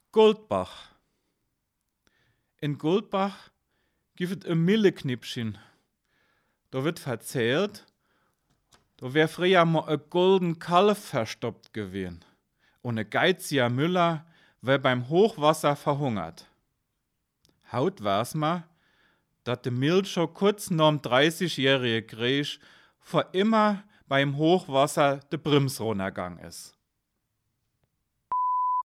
Goldbach. In Goldbach gibt es ein Milleknipschen. Da wird erzählt, da wär früher mal ein golden Kalf verstoppt gewesen. Und ein geiziger Müller wär beim Hochwasser verhungert. Haut war's ma, dass de Milch schon kurz norm 30-jährige Krieg vor immer beim Hochwasser de Brims runtergang is.